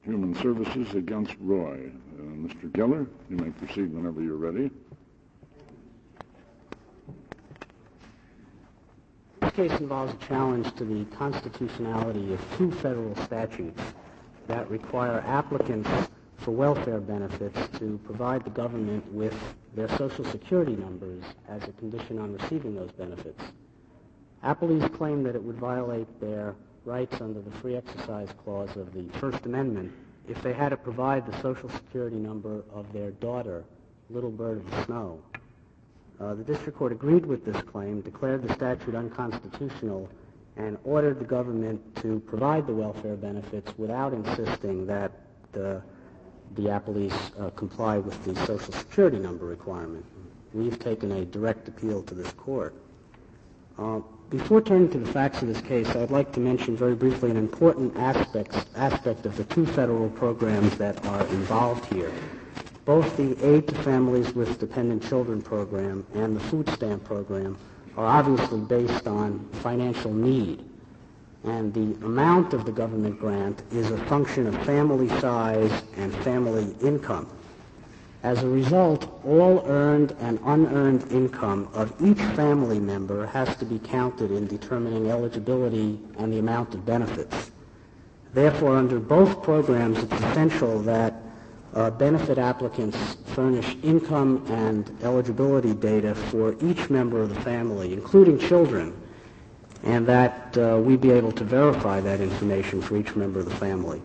Human Services against Roy. Mr. Geller, you may proceed whenever you're ready. This case involves a challenge to the constitutionality of two federal statutes that require applicants for welfare benefits to provide the government with their Social Security numbers as a condition on receiving those benefits. Appellees claim that it would violate their rights under the Free Exercise Clause of the First Amendment if they had to provide the Social Security number of their daughter, Little Bird of the Snow. The district court agreed with this claim, declared the statute unconstitutional, and ordered the government to provide the welfare benefits without insisting that the appellees comply with the Social Security number requirement. We've taken a direct appeal to this court. Before turning to the facts of this case, I'd like to mention very briefly an important aspect of the two federal programs that are involved here. Both the Aid to Families with Dependent Children program and the Food Stamp program are obviously based on financial need, and the amount of the government grant is a function of family size and family income. As a result, all earned and unearned income of each family member has to be counted in determining eligibility and the amount of benefits. Therefore, under both programs, it's essential that benefit applicants furnish income and eligibility data for each member of the family, including children, and that we be able to verify that information for each member of the family.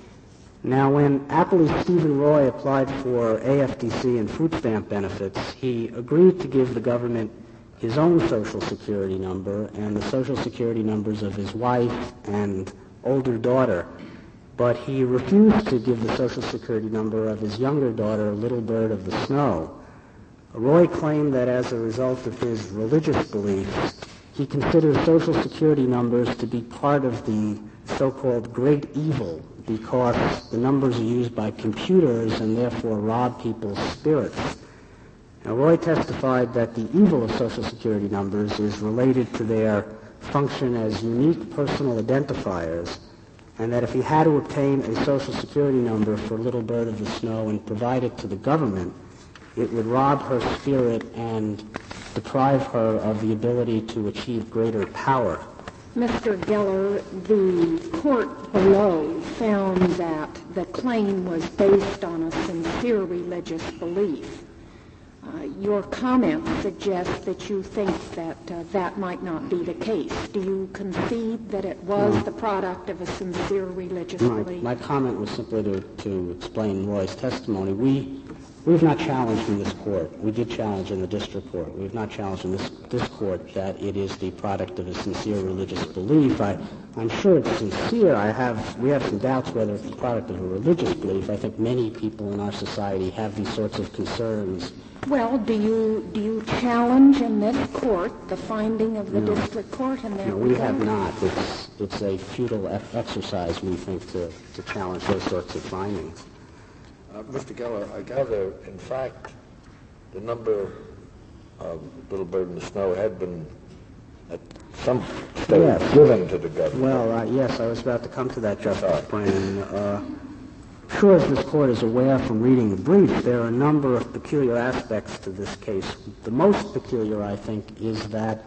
Now, when appellee Stephen Roy applied for AFDC and food stamp benefits, he agreed to give the government his own Social Security number and the Social Security numbers of his wife and older daughter, but he refused to give the Social Security number of his younger daughter, Little Bird of the Snow. Roy claimed that as a result of his religious beliefs, he considered Social Security numbers to be part of the so-called great evil because the numbers are used by computers and therefore rob people's spirits. Now, Roy testified that the evil of Social Security numbers is related to their function as unique personal identifiers, and that if he had to obtain a Social Security number for Little Bird of the Snow and provide it to the government, it would rob her spirit and deprive her of the ability to achieve greater power. Mr. Geller, the court below found that the claim was based on a sincere religious belief. Your comment suggests that you think that that might not be the case. Do you concede that it was the product of a sincere religious belief? My comment was simply to explain Roy's testimony. We've not challenged in this court. We did challenge in the district court. We have not challenged in this court that it is the product of a sincere religious belief. I'm sure it's sincere. We have some doubts whether it's the product of a religious belief. I think many people in our society have these sorts of concerns. Well, do you challenge in this court the finding of the district court in that regard? No, we have not. It's a futile exercise, we think, to challenge those sorts of findings. Mr. Geller, I gather, in fact, the number of Little Bird in the Snow had been at some stage given to the government. Well, yes, I was about to come to that, Justice Brennan. Sure, as this court is aware from reading the brief, there are a number of peculiar aspects to this case. The most peculiar, I think, is that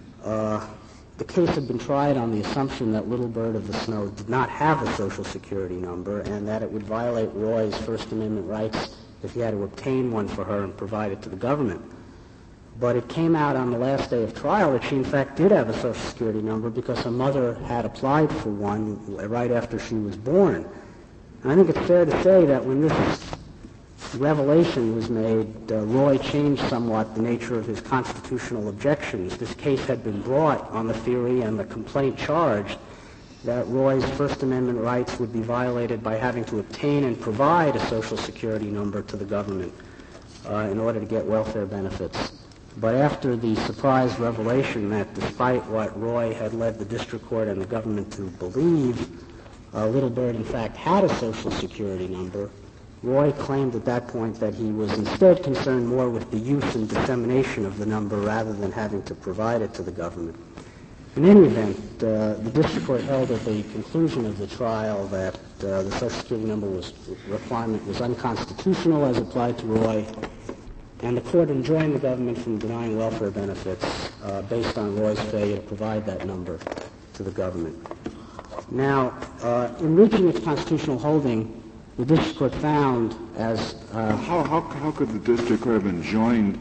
the case had been tried on the assumption that Little Bird of the Snow did not have a Social Security number and that it would violate Roy's First Amendment rights if he had to obtain one for her and provide it to the government. But it came out on the last day of trial that she, in fact, did have a Social Security number because her mother had applied for one right after she was born. And I think it's fair to say that when this revelation was made, Roy changed somewhat the nature of his constitutional objections. This case had been brought on the theory and the complaint charged that Roy's First Amendment rights would be violated by having to obtain and provide a Social Security number to the government in order to get welfare benefits. But after the surprise revelation that despite what Roy had led the district court and the government to believe, Little Bird, in fact, had a Social Security number, Roy claimed at that point that he was instead concerned more with the use and dissemination of the number rather than having to provide it to the government. In any event, the district court held at the conclusion of the trial that the Social Security number requirement was unconstitutional as applied to Roy, and the court enjoined the government from denying welfare benefits based on Roy's failure to provide that number to the government. Now, in reaching its constitutional holding, the district court found as... How could the district court have enjoined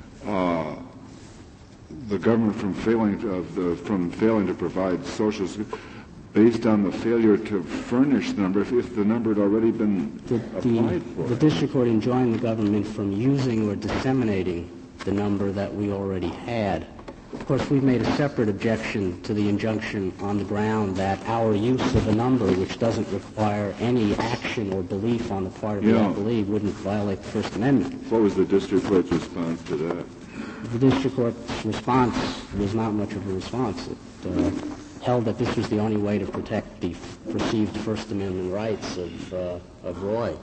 the government from failing to provide social security based on the failure to furnish the number if the number had already been applied for? The district court enjoined the government from using or disseminating the number that we already had. Of course, we've made a separate objection to the injunction on the ground that our use of a number which doesn't require any action or belief on the part of the appellee wouldn't violate the First Amendment. What was the district court's response to that? The district court's response was not much of a response. It held that this was the only way to protect the perceived First Amendment rights of Roy.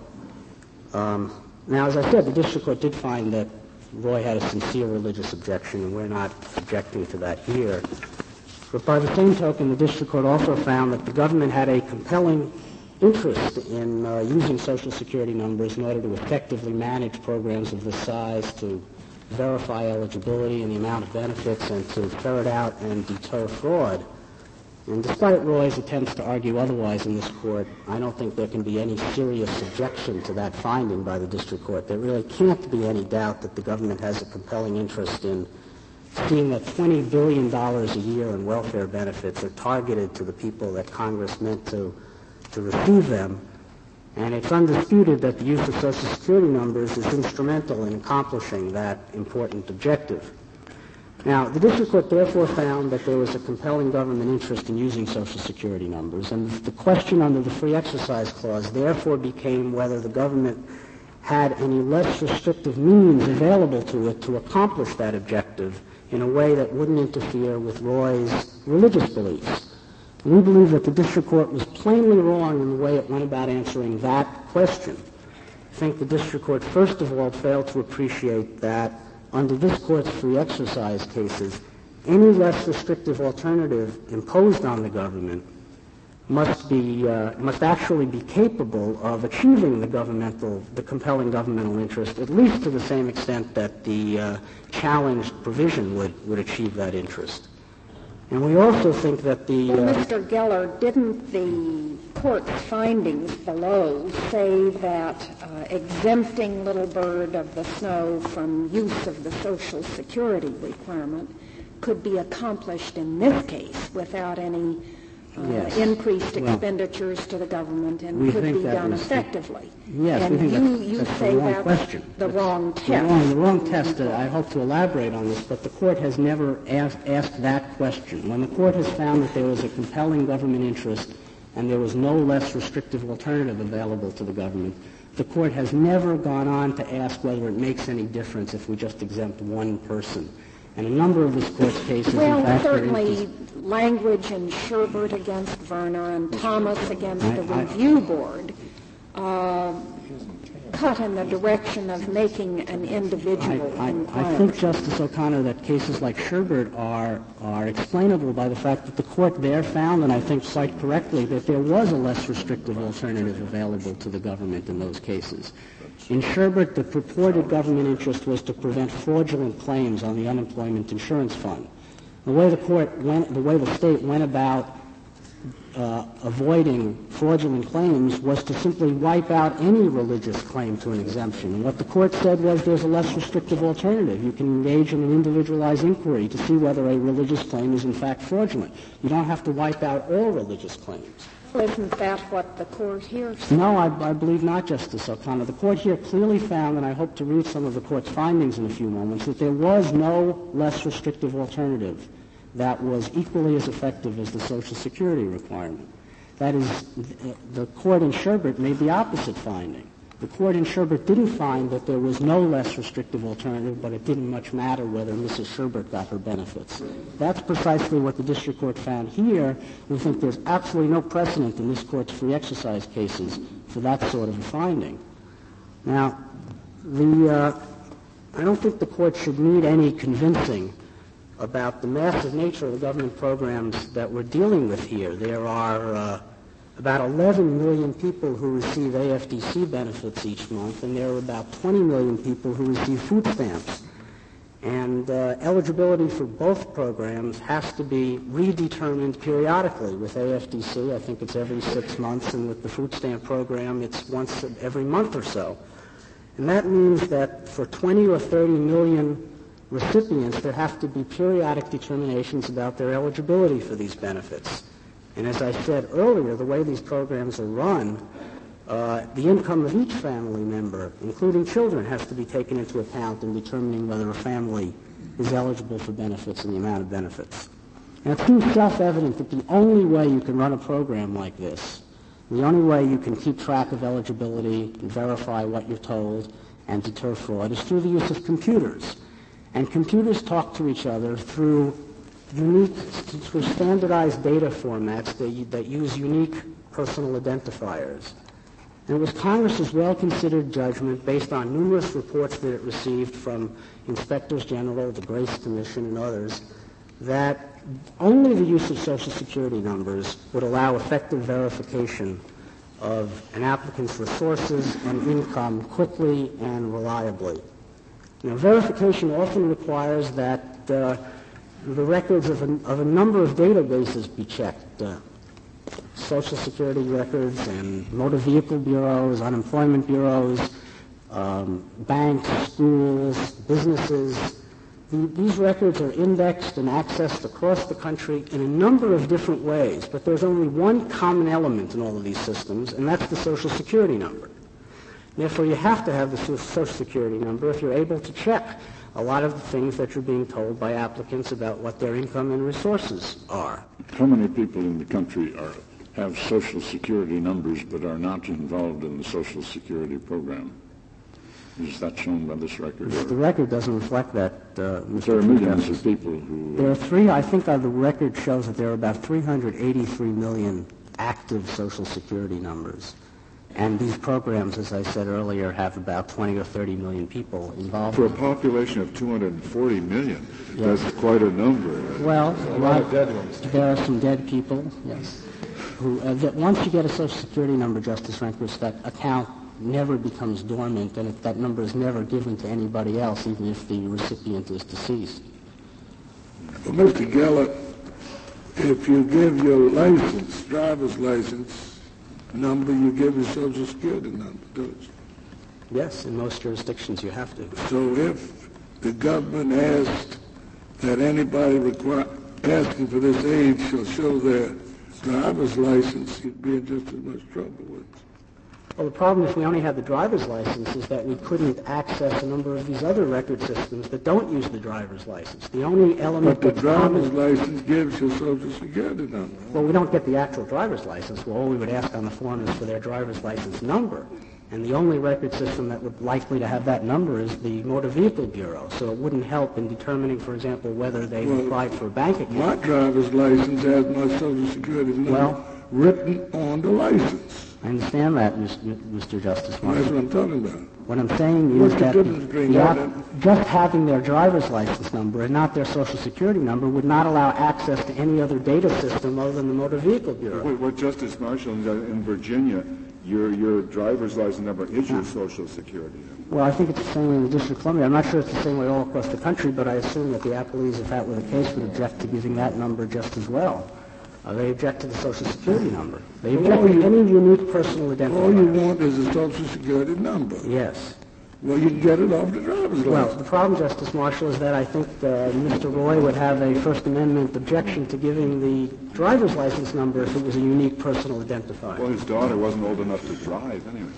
Now, as I said, the district court did find that Roy had a sincere religious objection, and we're not objecting to that here. But by the same token, the district court also found that the government had a compelling interest in using Social Security numbers in order to effectively manage programs of this size, to verify eligibility and the amount of benefits, and to ferret out and deter fraud. And despite Roy's attempts to argue otherwise in this court, I don't think there can be any serious objection to that finding by the district court. There really can't be any doubt that the government has a compelling interest in seeing that $20 billion a year in welfare benefits are targeted to the people that Congress meant to receive them. And it's undisputed that the use of Social Security numbers is instrumental in accomplishing that important objective. Now, the district court therefore found that there was a compelling government interest in using Social Security numbers, and the question under the Free Exercise Clause therefore became whether the government had any less restrictive means available to it to accomplish that objective in a way that wouldn't interfere with Roy's religious beliefs. We believe that the district court was plainly wrong in the way it went about answering that question. I think the district court, first of all, failed to appreciate that under this court's free exercise cases, any less restrictive alternative imposed on the government must actually be capable of achieving the compelling governmental interest, at least to the same extent that the challenged provision would achieve that interest. And we also think that Well, Mr. Geller, didn't the court's findings below say that exempting Little Bird of the Snow from use of the Social Security requirement could be accomplished in this case without any increased expenditures to the government and could be done effectively? Yes, and we think you that's say the wrong that's question. The wrong test. The wrong test. I hope to elaborate on this, but the court has never asked that question. When the court has found that there was a compelling government interest and there was no less restrictive alternative available to the government, the court has never gone on to ask whether it makes any difference if we just exempt one person. And a number of this court's cases, well, in fact, certainly language in Sherbert against Verner and Thomas against the Review Board cut in the direction of making an individual inquiry. I think, Justice O'Connor, that cases like Sherbert are explainable by the fact that the court there found, and I think quite correctly, that there was a less restrictive alternative available to the government in those cases. In Sherbert, the purported government interest was to prevent fraudulent claims on the unemployment insurance fund. The way the state went about avoiding fraudulent claims was to simply wipe out any religious claim to an exemption. And what the court said was there's a less restrictive alternative. You can engage in an individualized inquiry to see whether a religious claim is in fact fraudulent. You don't have to wipe out all religious claims. Isn't that what the court here said? No, I believe not, Justice O'Connor. The court here clearly found, and I hope to read some of the court's findings in a few moments, that there was no less restrictive alternative that was equally as effective as the Social Security requirement. That is, the court in Sherbert made the opposite finding. The court in Sherbert didn't find that there was no less restrictive alternative, but it didn't much matter whether Mrs. Sherbert got her benefits. That's precisely what the district court found here. We think there's absolutely no precedent in this court's free exercise cases for that sort of a finding. Now, I don't think the court should need any convincing about the massive nature of the government programs that we're dealing with here. There are about 11 million people who receive AFDC benefits each month, and there are about 20 million people who receive food stamps. And eligibility for both programs has to be redetermined periodically. With AFDC, I think it's every 6 months, and with the food stamp program, it's once every month or so. And that means that for 20 or 30 million recipients, there have to be periodic determinations about their eligibility for these benefits. And as I said earlier, the way these programs are run, the income of each family member, including children, has to be taken into account in determining whether a family is eligible for benefits and the amount of benefits. And it seems self-evident that the only way you can run a program like this, the only way you can keep track of eligibility and verify what you're told and deter fraud is through the use of computers. And computers talk to each other through standardized data formats that use unique personal identifiers. And it was Congress's well-considered judgment, based on numerous reports that it received from inspectors general, the Grace Commission, and others, that only the use of Social Security numbers would allow effective verification of an applicant's resources and income quickly and reliably. Now, verification often requires that the records of a number of databases be checked. Social Security records and motor vehicle bureaus, unemployment bureaus, banks, schools, businesses. These records are indexed and accessed across the country in a number of different ways, but there's only one common element in all of these systems, and that's the Social Security number. Therefore, you have to have the Social Security number if you're able to check a lot of the things that you're being told by applicants about what their income and resources are. How many people in the country have Social Security numbers but are not involved in the Social Security program? Is that shown by this record? The record doesn't reflect that, Mr. There are millions of people who... There are I think the record shows that there are about 383 million active Social Security numbers. And these programs, as I said earlier, have about 20 or 30 million people involved. For a population of 240 million, yes. That's quite a number. Well, a lot of dead ones. There are some dead people, yes. That once you get a Social Security number, Justice Rehnquist, that account never becomes dormant, and that number is never given to anybody else, even if the recipient is deceased. Well, Mr. Geller, if you give your license, driver's license, number, you give your Social Security number, don't you? Yes, in most jurisdictions you have to. So if the government asked that anybody asking for this aid shall show their driver's license, you'd be in just as much trouble with it. Well, the problem if we only had the driver's license is that we couldn't access a number of these other record systems that don't use the driver's license. The only element... But the driver's license gives you Social Security number. Well, we don't get the actual driver's license. Well, all we would ask on the form is for their driver's license number. And the only record system that would likely to have that number is the Motor Vehicle Bureau. So it wouldn't help in determining, for example, whether they applied for a bank account. My driver's license has my Social Security number written on the license. I understand that, Mr. Justice Marshall. That's what I'm talking about. What I'm saying is that just having their driver's license number and not their Social Security number would not allow access to any other data system other than the Motor Vehicle Bureau. What Justice Marshall, in Virginia, your driver's license number is your Social Security number. Well, I think it's the same way in the District of Columbia. I'm not sure it's the same way all across the country, but I assume that the appellees, if that were the case, would object to giving that number just as well. They object to the Social Security number. They object to any unique personal identifier. All you want is a Social Security number. Yes. Well, you can get it off the driver's license. Well, the problem, Justice Marshall, is that I think Mr. Roy would have a First Amendment objection to giving the driver's license number if it was a unique personal identifier. Well, his daughter wasn't old enough to drive anyway.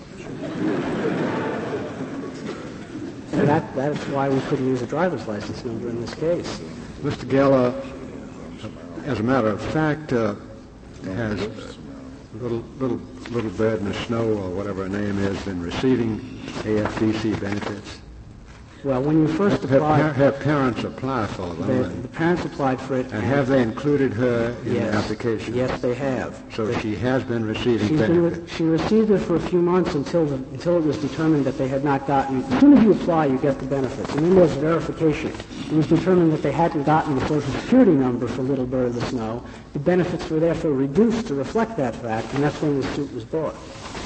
And that's why we couldn't use a driver's license number in this case. Mr. Geller, as a matter of fact, has Little Bird in the Snow, or whatever her name is, been receiving AFDC benefits? Well, when you first applied... Her parents apply for them. The parents applied for it. And have they included her in yes, the application? Yes, they have. So she has been receiving benefits? She received it for a few months until it was determined that they had not gotten... As soon as you apply, you get the benefits. And then there's verification. It was determined that they hadn't gotten the Social Security number for Little Bird of the Snow. The benefits were therefore reduced to reflect that fact, and that's when the suit was brought.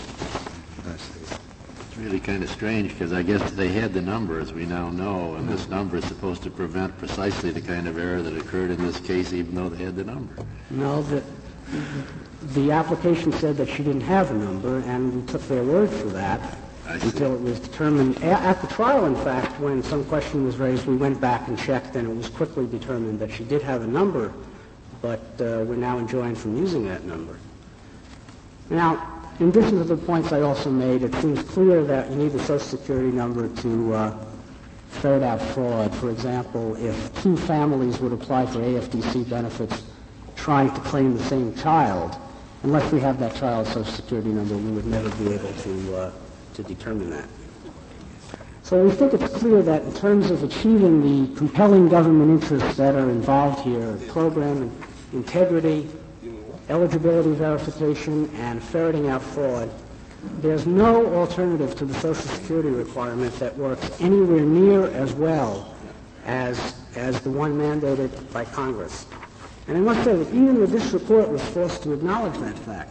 Really kind of strange, because I guess they had the number, as we now know, and this number is supposed to prevent precisely the kind of error that occurred in this case, even though they had the number. No, the application said that she didn't have a number, and we took their word for that until it was determined. At the trial, in fact, when some question was raised, we went back and checked, and it was quickly determined that she did have a number, but we're now enjoined from using that number. Now, in addition to the points I also made, it seems clear that you need the Social Security number to ferret out fraud. For example, if two families would apply for AFDC benefits trying to claim the same child, unless we have that child's Social Security number, we would never be able to determine that. So we think it's clear that in terms of achieving the compelling government interests that are involved here, program integrity, eligibility verification, and ferreting out fraud, there's no alternative to the Social Security requirement that works anywhere near as well as the one mandated by Congress. And I must say that even the district court was forced to acknowledge that fact.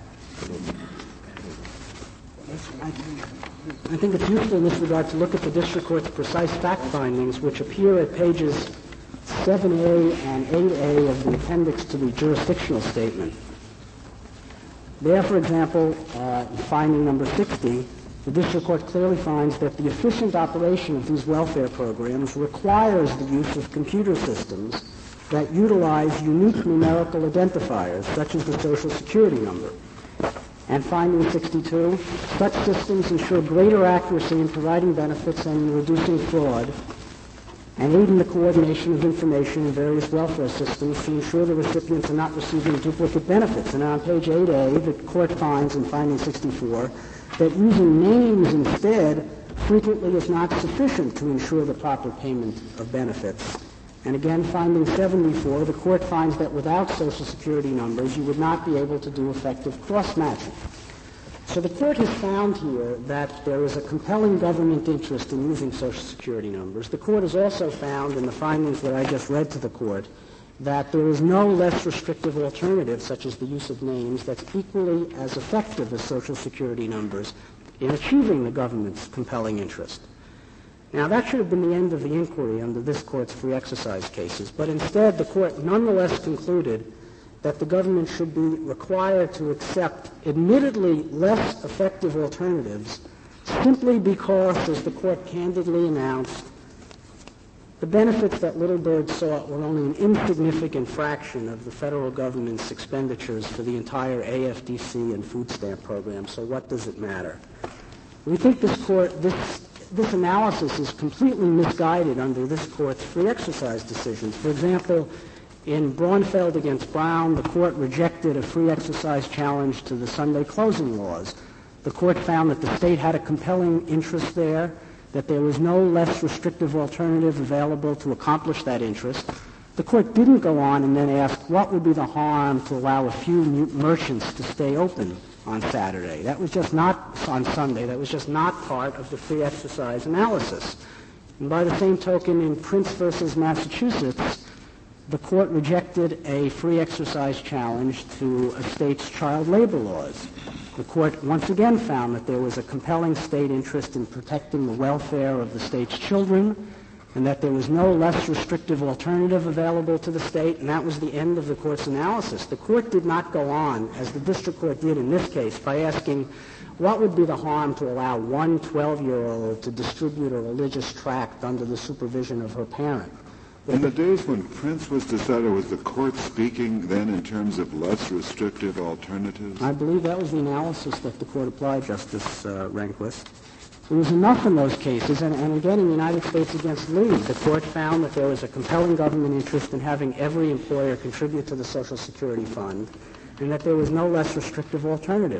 I think it's useful in this regard to look at the district court's precise fact findings, which appear at pages 7A and 8A of the appendix to the jurisdictional statement. There, for example, finding number 60, the district court clearly finds that the efficient operation of these welfare programs requires the use of computer systems that utilize unique numerical identifiers, such as the Social Security number. And finding 62, such systems ensure greater accuracy in providing benefits and in reducing fraud, and aid in the coordination of information in various welfare systems to ensure the recipients are not receiving duplicate benefits. And on page 8A, the court finds in finding 64 that using names instead frequently is not sufficient to ensure the proper payment of benefits. And again, finding 74, the court finds that without Social Security numbers, you would not be able to do effective cross-matching. So the court has found here that there is a compelling government interest in using Social Security numbers. The court has also found in the findings that I just read to the court that there is no less restrictive alternative, such as the use of names, that's equally as effective as Social Security numbers in achieving the government's compelling interest. Now, that should have been the end of the inquiry under this court's free exercise cases, but instead the court nonetheless concluded that the government should be required to accept admittedly less effective alternatives simply because, as the court candidly announced, the benefits that Little Bird sought were only an insignificant fraction of the federal government's expenditures for the entire AFDC and food stamp program, so what does it matter? We think this analysis is completely misguided under this court's free exercise decisions. For example, in Braunfeld against Brown, the court rejected a free exercise challenge to the Sunday closing laws. The court found that the state had a compelling interest there, that there was no less restrictive alternative available to accomplish that interest. The court didn't go on and then ask what would be the harm to allow a few merchants to stay open on Saturday. That was just not on Sunday. That was just not part of the free exercise analysis. And by the same token, in Prince versus Massachusetts, the court rejected a free exercise challenge to a state's child labor laws. The court once again found that there was a compelling state interest in protecting the welfare of the state's children, and that there was no less restrictive alternative available to the state, and that was the end of the court's analysis. The court did not go on, as the district court did in this case, by asking what would be the harm to allow one 12-year-old to distribute a religious tract under the supervision of her parent. In the days when Prince was decided, was the court speaking then in terms of less restrictive alternatives? I believe that was the analysis that the court applied, Justice Rehnquist. There was enough in those cases, and again in the United States against Lee, the court found that there was a compelling government interest in having every employer contribute to the Social Security Fund, and that there was no less restrictive alternative.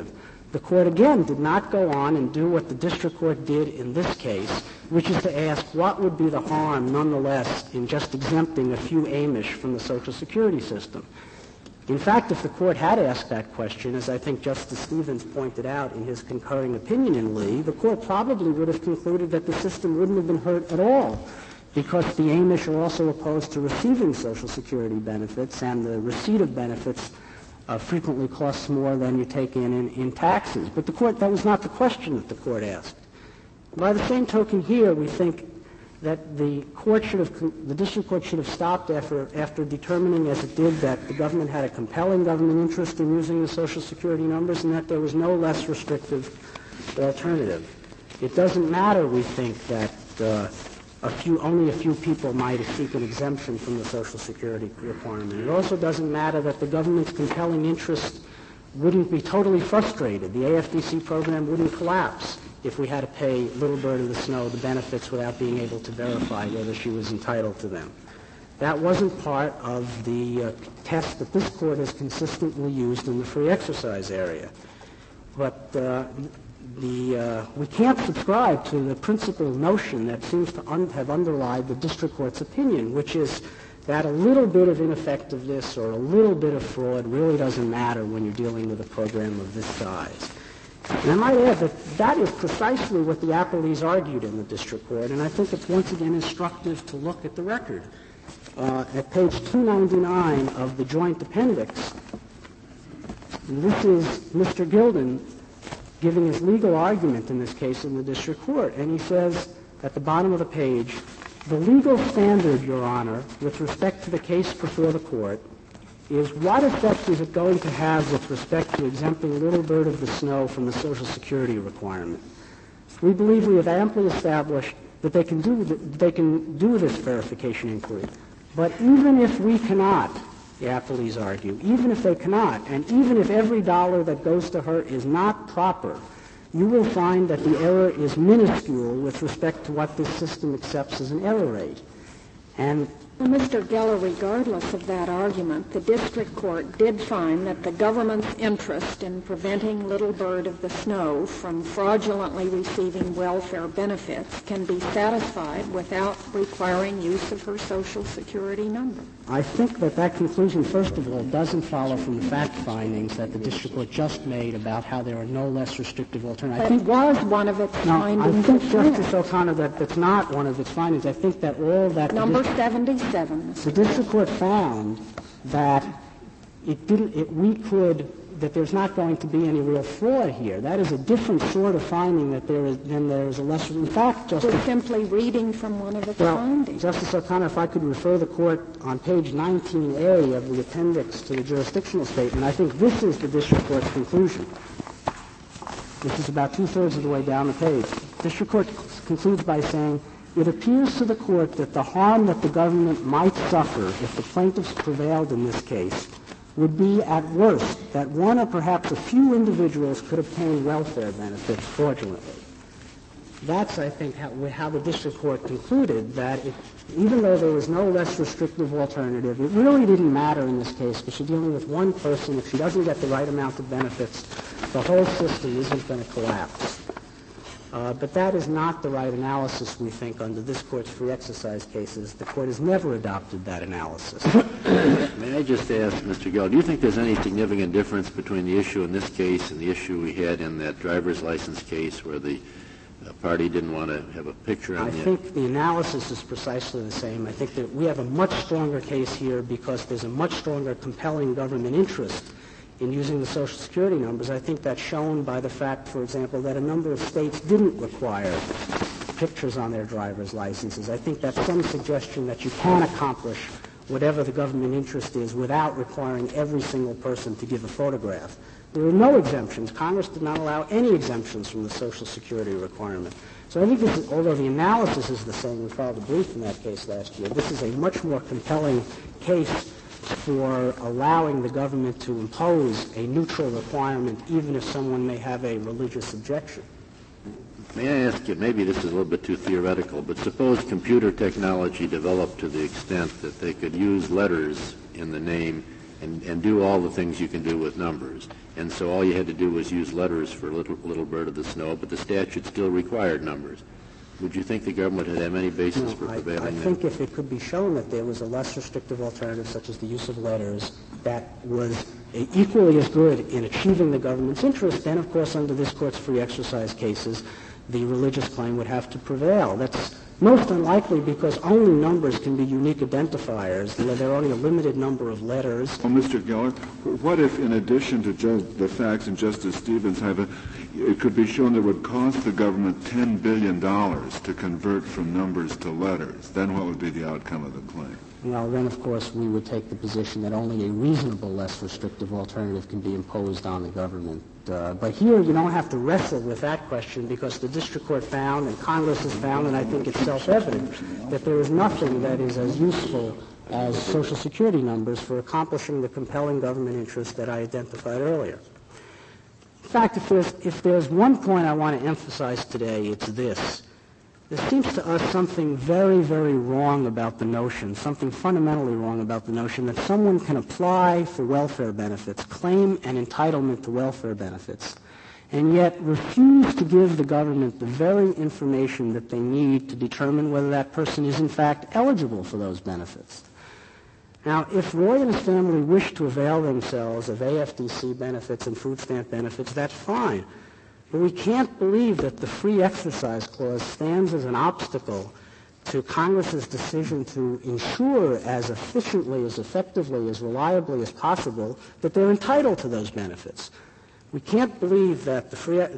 The court, again, did not go on and do what the district court did in this case, which is to ask what would be the harm, nonetheless, in just exempting a few Amish from the Social Security system. In fact, if the court had asked that question, as I think Justice Stevens pointed out in his concurring opinion in Lee, the court probably would have concluded that the system wouldn't have been hurt at all, because the Amish are also opposed to receiving Social Security benefits, and the receipt of benefits frequently costs more than you take in taxes. But that was not the question that the court asked. By the same token here, we think that the district court should have stopped after determining, as it did, that the government had a compelling government interest in using the Social Security numbers and that there was no less restrictive alternative. It doesn't matter, we think, that only a few people might seek an exemption from the Social Security requirement. It also doesn't matter that the government's compelling interest wouldn't be totally frustrated. The AFDC program wouldn't collapse if we had to pay Little Bird of the Snow the benefits without being able to verify whether she was entitled to them. That wasn't part of the test that this court has consistently used in the free exercise area. But we can't subscribe to the principal notion that seems to have underlied the district court's opinion, which is that a little bit of ineffectiveness or a little bit of fraud really doesn't matter when you're dealing with a program of this size. And I might add that is precisely what the appellees argued in the district court, and I think it's once again instructive to look at the record. At page 299 of the joint appendix, this is Mr. Gilden giving his legal argument in this case in the district court. And he says at the bottom of the page, the legal standard, Your Honor, with respect to the case before the court is what effect is it going to have with respect to exempting Little Bird of the Snow from the Social Security requirement? We believe we have amply established that they can do this verification inquiry. But even if we cannot, the appellees argue, even if they cannot, and even if every dollar that goes to her is not proper, you will find that the error is minuscule with respect to what this system accepts as an error rate. And Mr. Geller, regardless of that argument, the district court did find that the government's interest in preventing Little Bird of the Snow from fraudulently receiving welfare benefits can be satisfied without requiring use of her Social Security number. I think that conclusion, first of all, doesn't follow from the fact findings that the district court just made about how there are no less restrictive alternatives. But it was one of its findings. I think, Justice O'Connor, that's not one of its findings. I think that all that... Number 77. The district court found that that there's not going to be any real fraud here. That is a different sort of finding that there is a lesser... In fact, Justice... We're simply reading from one of its findings. Justice O'Connor, if I could refer the court on page 19A of the appendix to the jurisdictional statement, I think this is the district court's conclusion. This is about two-thirds of the way down the page. The district court concludes by saying, it appears to the court that the harm that the government might suffer if the plaintiffs prevailed in this case would be, at worst, that one or perhaps a few individuals could obtain welfare benefits fraudulently. That's, I think, how the district court concluded that even though there was no less restrictive alternative, it really didn't matter in this case because you're dealing with one person. If she doesn't get the right amount of benefits, the whole system isn't going to collapse. But that is not the right analysis, we think, under this court's free exercise cases. The court has never adopted that analysis. May I just ask, Mr. Gill, do you think there's any significant difference between the issue in this case and the issue we had in that driver's license case where the party didn't want to have a picture on the... I think the analysis is precisely the same. I think that we have a much stronger case here because there's a much stronger compelling government interest in using the Social Security numbers. I think that's shown by the fact, for example, that a number of states didn't require pictures on their driver's licenses. I think that's some suggestion that you can accomplish whatever the government interest is without requiring every single person to give a photograph. There are no exemptions. Congress did not allow any exemptions from the Social Security requirement. So I think this is, although the analysis is the same, we filed a brief in that case last year, this is a much more compelling case for allowing the government to impose a neutral requirement even if someone may have a religious objection. May I ask you, maybe this is a little bit too theoretical, but suppose computer technology developed to the extent that they could use letters in the name and do all the things you can do with numbers. And so all you had to do was use letters for Little Bird of the Snow, but the statute still required numbers. Would you think the government had any basis for prevailing? I think if it could be shown that there was a less restrictive alternative, such as the use of letters, that was equally as good in achieving the government's interest, then, of course, under this Court's free exercise cases, the religious claim would have to prevail. That's most unlikely because only numbers can be unique identifiers. There are only a limited number of letters. Well, Mr. Geller, what if, in addition to the facts in Justice Stevens' it could be shown that it would cost the government $10 billion to convert from numbers to letters? Then what would be the outcome of the claim? Well, then, of course, we would take the position that only a reasonable, less restrictive alternative can be imposed on the government. But here you don't have to wrestle with that question because the district court found and Congress has found, and I think it's self-evident, that there is nothing that is as useful as Social Security numbers for accomplishing the compelling government interest that I identified earlier. In fact, if there's one point I want to emphasize today, it's this. There seems to us something very, very wrong about the notion, something fundamentally wrong about the notion that someone can apply for welfare benefits, claim an entitlement to welfare benefits, and yet refuse to give the government the very information that they need to determine whether that person is in fact eligible for those benefits. Now, if Roy and his family wish to avail themselves of AFDC benefits and food stamp benefits, that's fine. But we can't believe that the Free Exercise Clause stands as an obstacle to Congress's decision to ensure as efficiently, as effectively, as reliably as possible that they're entitled to those benefits. We can't believe that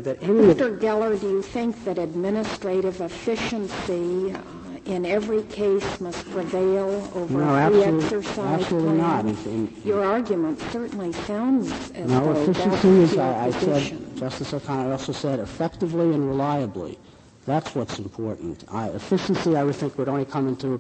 Mr. Geller, do you think that administrative efficiency in every case must prevail over free exercise? Absolutely not. Your argument certainly sounds as though efficiency is, I said, Justice O'Connor also said, effectively and reliably. That's what's important. Efficiency, I would think, would only come into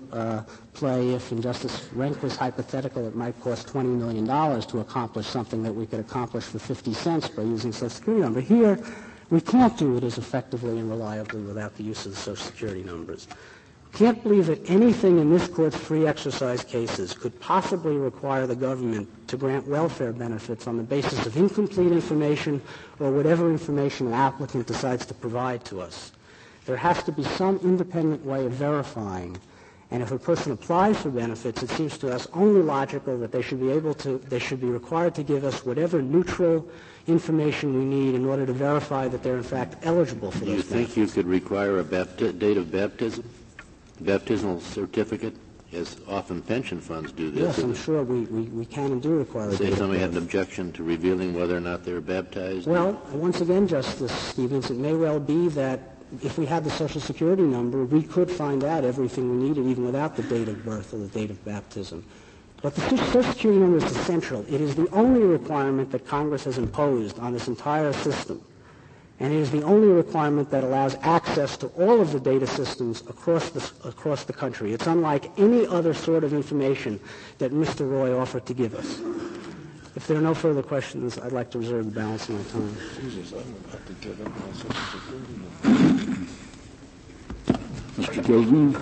play if, in Justice Rehnquist's hypothetical, it might cost $20 million to accomplish something that we could accomplish for 50 cents by using Social Security number. Here, we can't do it as effectively and reliably without the use of the Social Security numbers. Can't believe that anything in this Court's free exercise cases could possibly require the government to grant welfare benefits on the basis of incomplete information or whatever information an applicant decides to provide to us. There has to be some independent way of verifying. And if a person applies for benefits, it seems to us only logical that they should be required to give us whatever neutral information we need in order to verify that they're in fact eligible for those benefits. Do you think you could require a date of baptism? Baptismal certificate, as often pension funds do this. Yes, I'm sure we can and do require a Say somebody had an objection to revealing whether or not they were baptized? Well, once again, Justice Stevens, it may well be that if we had the Social Security number, we could find out everything we needed even without the date of birth or the date of baptism. But the Social Security number is essential. It is the only requirement that Congress has imposed on this entire system. And it is the only requirement that allows access to all of the data systems across the country. It's unlike any other sort of information that Mr. Roy offered to give us. If there are no further questions, I'd like to reserve the balance of my time. Mr. Tilden.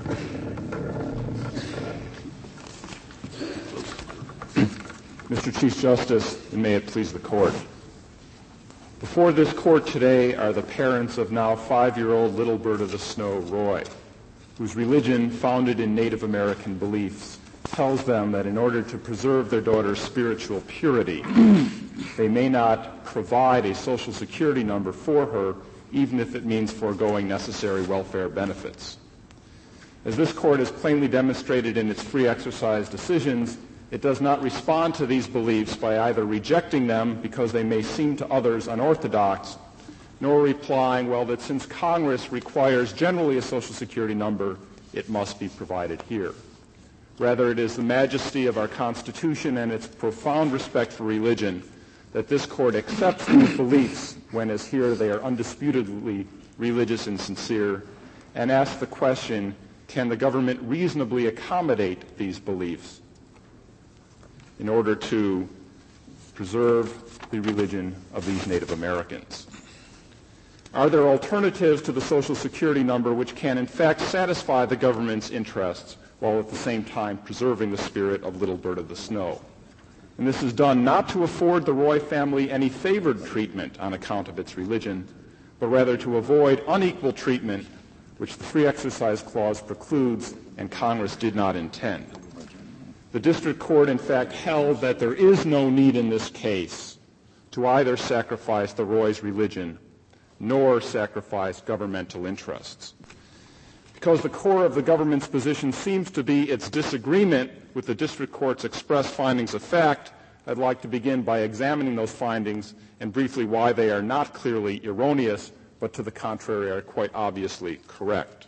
Mr. Chief Justice, and may it please the Court. Before this Court today are the parents of now 5-year-old Little Bird of the Snow, Roy, whose religion, founded in Native American beliefs, tells them that in order to preserve their daughter's spiritual purity, they may not provide a Social Security number for her, even if it means foregoing necessary welfare benefits. As this Court has plainly demonstrated in its free exercise decisions, it does not respond to these beliefs by either rejecting them because they may seem to others unorthodox, nor replying, well, that since Congress requires generally a Social Security number, it must be provided here. Rather, it is the majesty of our Constitution and its profound respect for religion that this Court accepts these beliefs when, as here, they are undisputedly religious and sincere, and asks the question, can the government reasonably accommodate these beliefs in order to preserve the religion of these Native Americans? Are there alternatives to the Social Security number which can in fact satisfy the government's interests while at the same time preserving the spirit of Little Bird of the Snow? And this is done not to afford the Roy family any favored treatment on account of its religion, but rather to avoid unequal treatment, which the Free Exercise Clause precludes and Congress did not intend. The district court, in fact, held that there is no need in this case to either sacrifice the Roy's religion nor sacrifice governmental interests. Because the core of the government's position seems to be its disagreement with the district court's express findings of fact, I'd like to begin by examining those findings and briefly why they are not clearly erroneous, but to the contrary are quite obviously correct.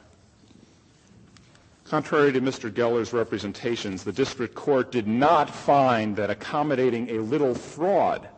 Contrary to Mr. Geller's representations, the district court did not find that accommodating a little fraud,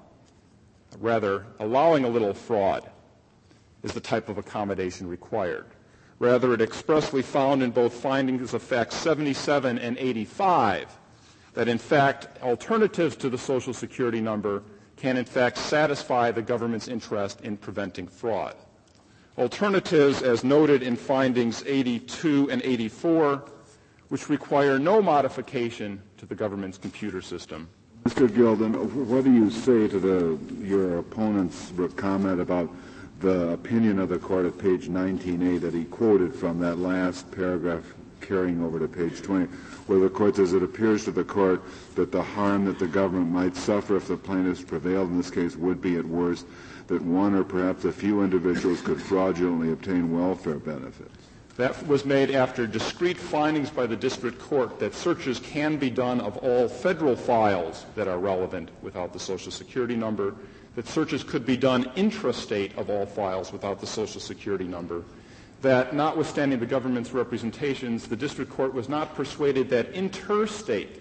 rather allowing a little fraud, is the type of accommodation required. Rather, it expressly found in both findings of fact 77 and 85 that, in fact, alternatives to the Social Security number can, in fact, satisfy the government's interest in preventing fraud. Alternatives, as noted in findings 82 and 84, which require no modification to the government's computer system. Mr. Gilden, what do you say to your opponent's comment about the opinion of the court at page 19A that he quoted from that last paragraph carrying over to page 20, where the court says it appears to the court that the harm that the government might suffer if the plaintiffs prevailed in this case would be at worst that one or perhaps a few individuals could fraudulently obtain welfare benefits. That was made after discrete findings by the district court that searches can be done of all federal files that are relevant without the Social Security number, that searches could be done intrastate of all files without the Social Security number, that notwithstanding the government's representations, the district court was not persuaded that interstate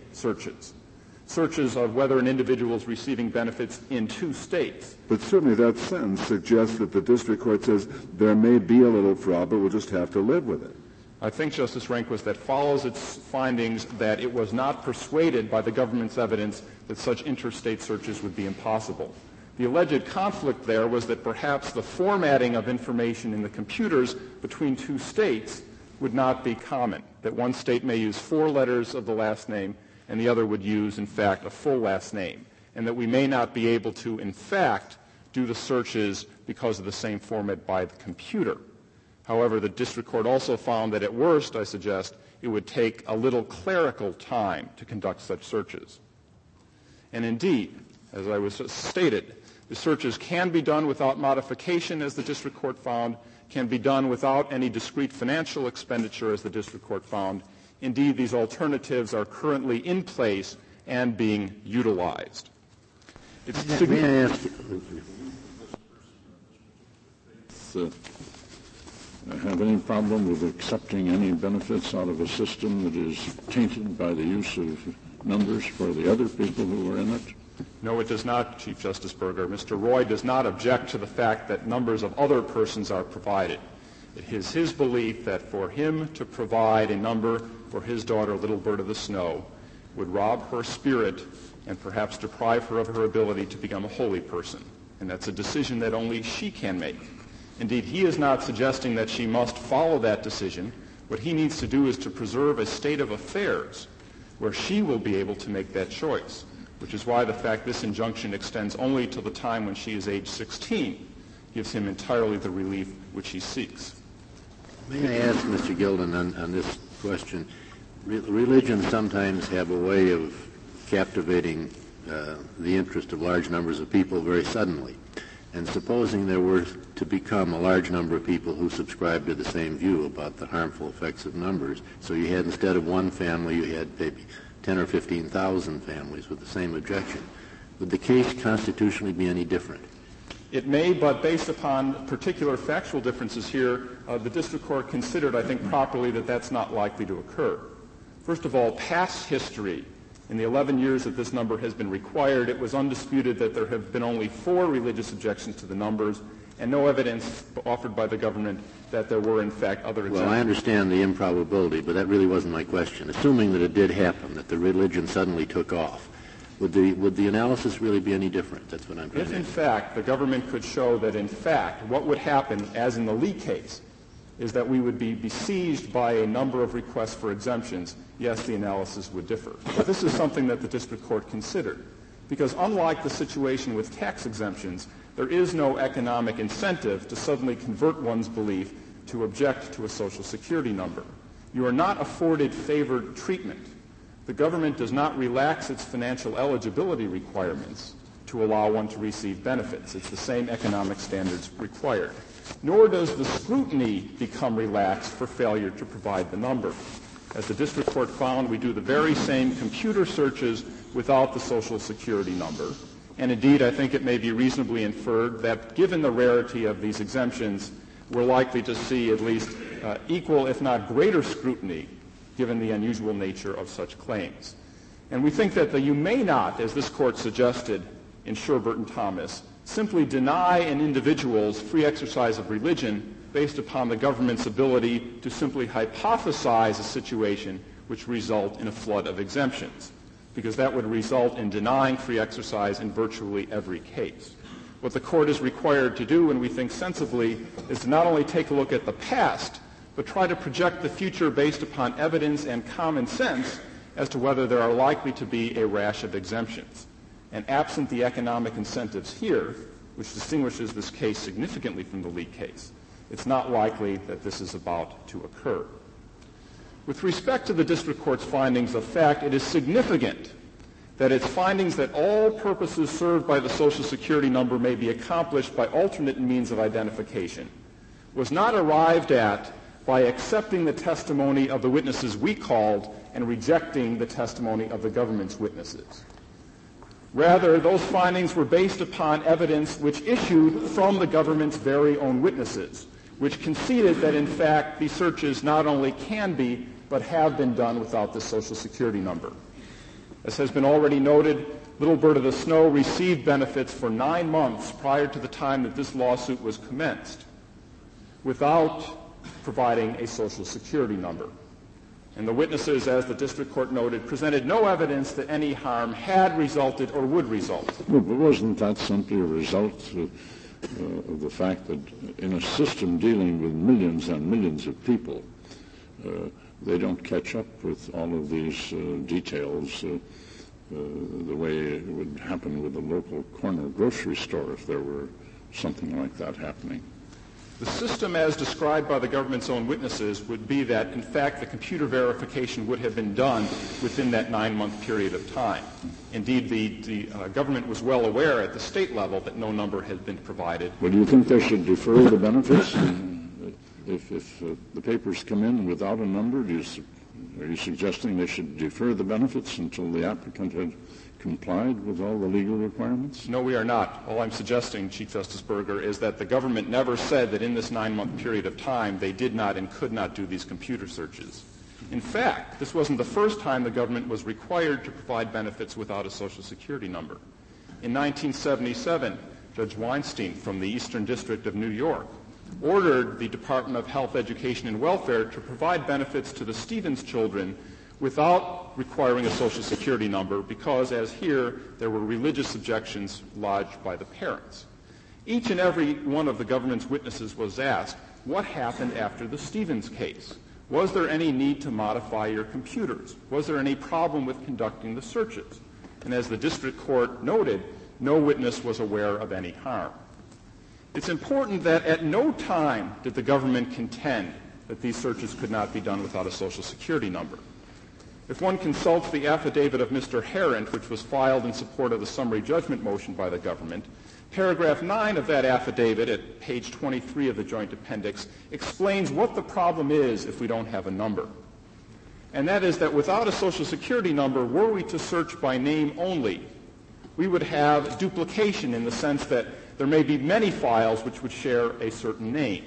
searches of whether an individual is receiving benefits in two states. But certainly that sentence suggests that the district court says there may be a little fraud, but we'll just have to live with it. I think, Justice Rehnquist, that follows its findings that it was not persuaded by the government's evidence that such interstate searches would be impossible. The alleged conflict there was that perhaps the formatting of information in the computers between two states would not be common, that one state may use 4 letters of the last name and the other would use, in fact, a full last name, and that we may not be able to, in fact, do the searches because of the same format by the computer. However, the district court also found that at worst, I suggest, it would take a little clerical time to conduct such searches. And indeed, as I was stated, the searches can be done without modification, as the district court found, can be done without any discrete financial expenditure, as the district court found. Indeed, these alternatives are currently in place and being utilized. May I ask have any problem with accepting any benefits out of a system that is tainted by the use of numbers for the other people who are in it? No, it does not, Chief Justice Berger. Mr. Roy does not object to the fact that numbers of other persons are provided. It is his belief that for him to provide a number for his daughter, Little Bird of the Snow, would rob her spirit and perhaps deprive her of her ability to become a holy person. And that's a decision that only she can make. Indeed, he is not suggesting that she must follow that decision. What he needs to do is to preserve a state of affairs where she will be able to make that choice, which is why the fact this injunction extends only to the time when she is age 16 gives him entirely the relief which he seeks. May I ask Mr. Gilden on this question? Religions sometimes have a way of captivating the interest of large numbers of people very suddenly. And supposing there were to become a large number of people who subscribe to the same view about the harmful effects of numbers, so you had, instead of one family, you had maybe 10 or 15,000 families with the same objection, would the case constitutionally be any different? It may, but based upon particular factual differences here, the district court considered, I think properly, that that's not likely to occur. First of all, past history. In the 11 years that this number has been required, it was undisputed that there have been only 4 religious objections to the numbers and no evidence offered by the government that there were, in fact, other exemptions. Well, I understand the improbability, but that really wasn't my question. Assuming that it did happen, that the religion suddenly took off, would the analysis really be any different? That's what I'm trying to If, in fact, the government could show that, in fact, what would happen, as in the Lee case, is that we would be besieged by a number of requests for exemptions, yes, the analysis would differ. But this is something that the district court considered. because unlike the situation with tax exemptions, there is no economic incentive to suddenly convert one's belief to object to a Social Security number. You are not afforded favored treatment. The government does not relax its financial eligibility requirements to allow one to receive benefits. It's the same economic standards required. Nor does the scrutiny become relaxed for failure to provide the number. As the district court found, we do the very same computer searches without the Social Security number. And indeed, I think it may be reasonably inferred that given the rarity of these exemptions, we're likely to see at least equal, if not greater, scrutiny given the unusual nature of such claims. And we think that you may not, as this court suggested in Sherbert and Thomas, simply deny an individual's free exercise of religion based upon the government's ability to simply hypothesize a situation which result in a flood of exemptions, because that would result in denying free exercise in virtually every case. What the court is required to do, and we think sensibly, is to not only take a look at the past, but try to project the future based upon evidence and common sense as to whether there are likely to be a rash of exemptions. And absent the economic incentives here, which distinguishes this case significantly from the Lee case, it's not likely that this is about to occur. With respect to the district court's findings of fact, it is significant that its findings that all purposes served by the Social Security number may be accomplished by alternate means of identification was not arrived at by accepting the testimony of the witnesses we called and rejecting the testimony of the government's witnesses. Rather, those findings were based upon evidence which issued from the government's very own witnesses, which conceded that, in fact, these searches not only can be, but have been done without the Social Security number. As has been already noted, Little Bird of the Snow received benefits for 9 months prior to the time that this lawsuit was commenced without providing a Social Security number. And the witnesses, as the district court noted, presented no evidence that any harm had resulted or would result. Well, but wasn't that simply a result of the fact that in a system dealing with millions and millions of people, they don't catch up with all of these details the way it would happen with a local corner grocery store if there were something like that happening? The system as described by the government's own witnesses would be that, in fact, the computer verification would have been done within that 9-month period of time. Indeed, the government was well aware at the state level that no number had been provided. Well, do you think they should defer the benefits? If the papers come in without a number, are you suggesting they should defer the benefits until the applicant had complied with all the legal requirements? No, we are not. All I'm suggesting, Chief Justice Berger, is that the government never said that in this 9-month period of time they did not and could not do these computer searches. In fact, this wasn't the first time the government was required to provide benefits without a Social Security number. In 1977, Judge Weinstein from the Eastern District of New York ordered the Department of Health, Education, and Welfare to provide benefits to the Stevens children without requiring a Social Security number because, as here, there were religious objections lodged by the parents. Each and every one of the government's witnesses was asked, what happened after the Stevens case? Was there any need to modify your computers? Was there any problem with conducting the searches? And as the district court noted, no witness was aware of any harm. It's important that at no time did the government contend that these searches could not be done without a Social Security number. If one consults the affidavit of Mr. Harrent, which was filed in support of the summary judgment motion by the government, paragraph 9 of that affidavit at page 23 of the joint appendix explains what the problem is if we don't have a number. And that is that without a Social Security number, were we to search by name only, we would have duplication in the sense that there may be many files which would share a certain name.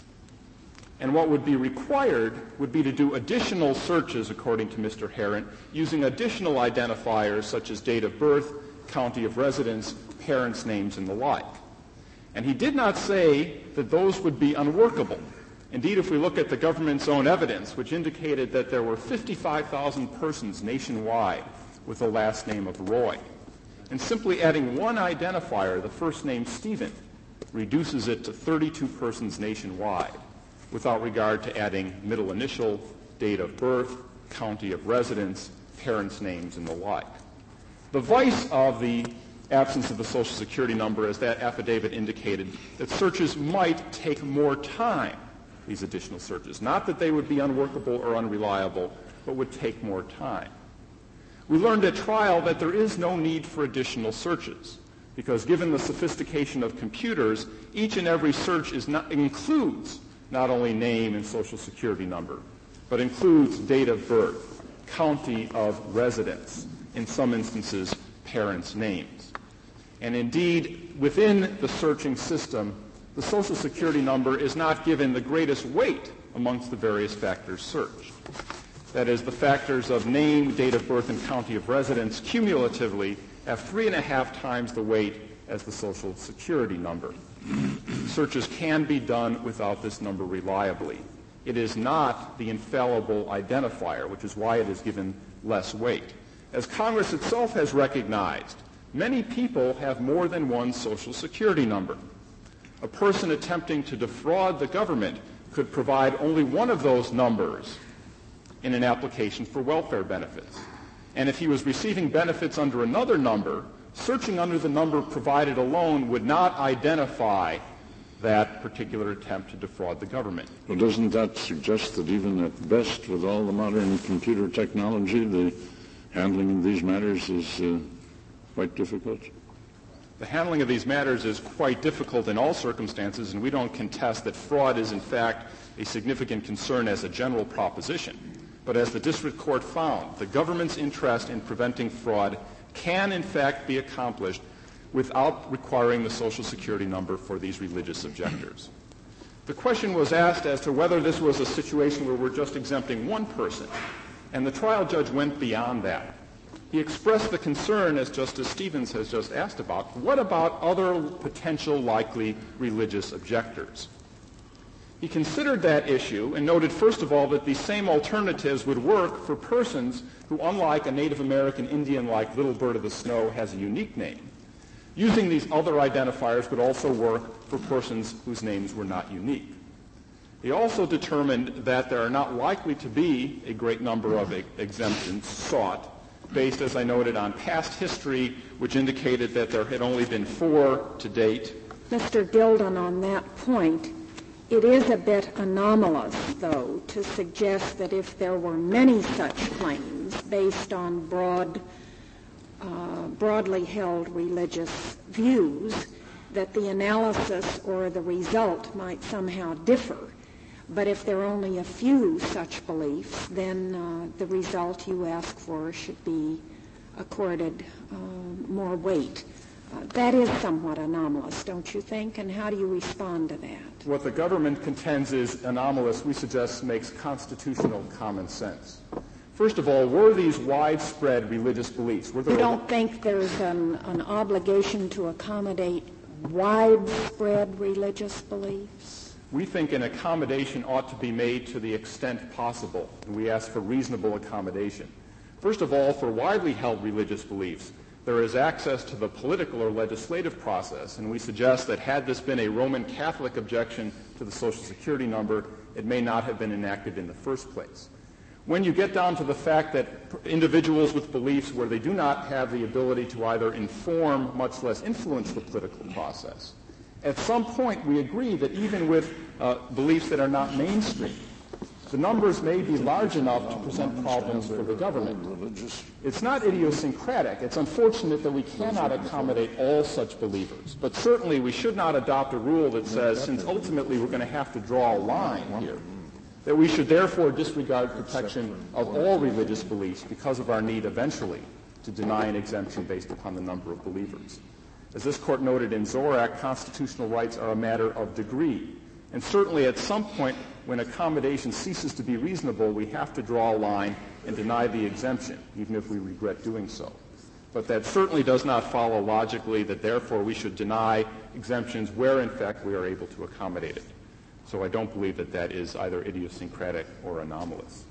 And what would be required would be to do additional searches, according to Mr. Harrent, using additional identifiers such as date of birth, county of residence, parents' names, and the like. And he did not say that those would be unworkable. Indeed, if we look at the government's own evidence, which indicated that there were 55,000 persons nationwide with the last name of Roy, and simply adding one identifier, the first name Stephen, reduces it to 32 persons nationwide, without regard to adding middle initial, date of birth, county of residence, parents' names, and the like. The vice of the absence of the Social Security number, as that affidavit indicated, that searches might take more time, these additional searches. Not that they would be unworkable or unreliable, but would take more time. We learned at trial that there is no need for additional searches, because given the sophistication of computers, each and every search includes not only name and Social Security number, but includes date of birth, county of residence, in some instances, parents' names. And indeed, within the searching system, the Social Security number is not given the greatest weight amongst the various factors searched. That is, the factors of name, date of birth, and county of residence cumulatively have 3.5 times the weight as the Social Security number. Searches can be done without this number reliably. It is not the infallible identifier, which is why it is given less weight. As Congress itself has recognized, many people have more than one Social Security number. A person attempting to defraud the government could provide only one of those numbers in an application for welfare benefits. And if he was receiving benefits under another number, searching under the number provided alone would not identify that particular attempt to defraud the government. Well, doesn't that suggest that even at best, with all the modern computer technology, the handling of these matters is quite difficult? The handling of these matters is quite difficult in all circumstances, and we don't contest that fraud is in fact a significant concern as a general proposition. But as the district court found, the government's interest in preventing fraud can in fact be accomplished without requiring the Social Security number for these religious objectors. The question was asked as to whether this was a situation where we're just exempting one person, and the trial judge went beyond that. He expressed the concern, as Justice Stevens has just asked about, what about other potential likely religious objectors? He considered that issue and noted, first of all, that these same alternatives would work for persons who, unlike a Native American Indian like Little Bird of the Snow, has a unique name. Using these other identifiers would also work for persons whose names were not unique. He also determined that there are not likely to be a great number of exemptions sought, based, as I noted, on past history, which indicated that there had only been 4 to date. Mr. Gilden, on that point, it is a bit anomalous, though, to suggest that if there were many such claims based on broadly held religious views, that the analysis or the result might somehow differ. But if there are only a few such beliefs, then the result you ask for should be accorded more weight. That is somewhat anomalous, don't you think? And how do you respond to that? What the government contends is anomalous, we suggest, makes constitutional common sense. First of all, were these widespread religious beliefs? You don't think there's an obligation to accommodate widespread religious beliefs? We think an accommodation ought to be made to the extent possible, and we ask for reasonable accommodation. First of all, for widely held religious beliefs, there is access to the political or legislative process, and we suggest that had this been a Roman Catholic objection to the Social Security number, it may not have been enacted in the first place. When you get down to the fact that individuals with beliefs where they do not have the ability to either inform, much less influence the political process, at some point we agree that even with beliefs that are not mainstream, the numbers may be large enough to present problems for the government. It's not idiosyncratic. It's unfortunate that we cannot accommodate all such believers. But certainly we should not adopt a rule that says, since ultimately we're going to have to draw a line here, that we should therefore disregard protection of all religious beliefs because of our need eventually to deny an exemption based upon the number of believers. As this court noted in Zorak, constitutional rights are a matter of degree. And certainly at some point when accommodation ceases to be reasonable, we have to draw a line and deny the exemption, even if we regret doing so. But that certainly does not follow logically that therefore we should deny exemptions where in fact we are able to accommodate it. So I don't believe that that is either idiosyncratic or anomalous.